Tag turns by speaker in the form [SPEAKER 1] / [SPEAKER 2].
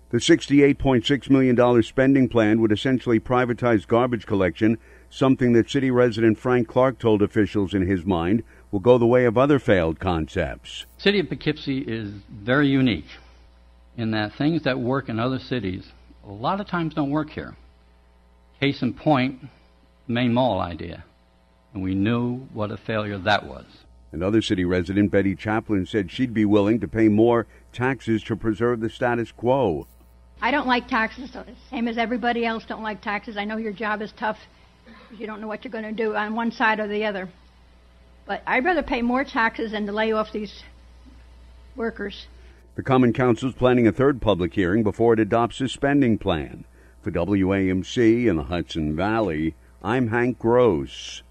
[SPEAKER 1] The $68.6 million spending plan would essentially privatize garbage collection, something that city resident Frank Clark told officials in his mind will go the way of other failed concepts.
[SPEAKER 2] City of Poughkeepsie is very unique in that things that work in other cities a lot of times don't work here. Case in point, the main mall idea. And we knew what a failure that was.
[SPEAKER 1] Another city resident, Betty Chaplin, said she'd be willing to pay more taxes to preserve the status quo.
[SPEAKER 3] I don't like taxes, same as everybody else don't like taxes. I know your job is tough. You don't know what you're going to do on one side or the other. But I'd rather pay more taxes than to lay off these workers.
[SPEAKER 1] The Common Council is planning a third public hearing before it adopts a spending plan. For WAMC in the Hudson Valley, I'm Hank Gross.